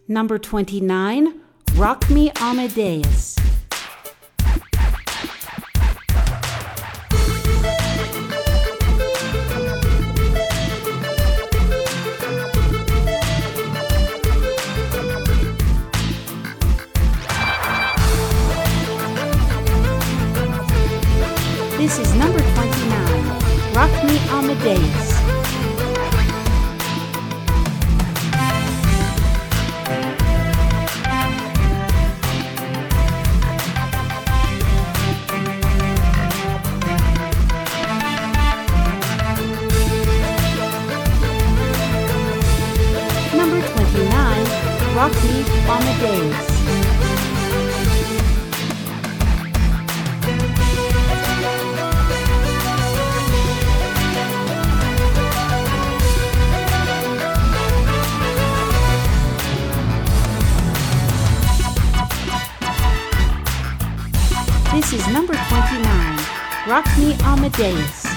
Number 29, Rock Me Amadeus. This is number 29, Rock Me Amadeus. Number 29, Rock Me Amadeus. This is number 29, Rock Me Amadeus.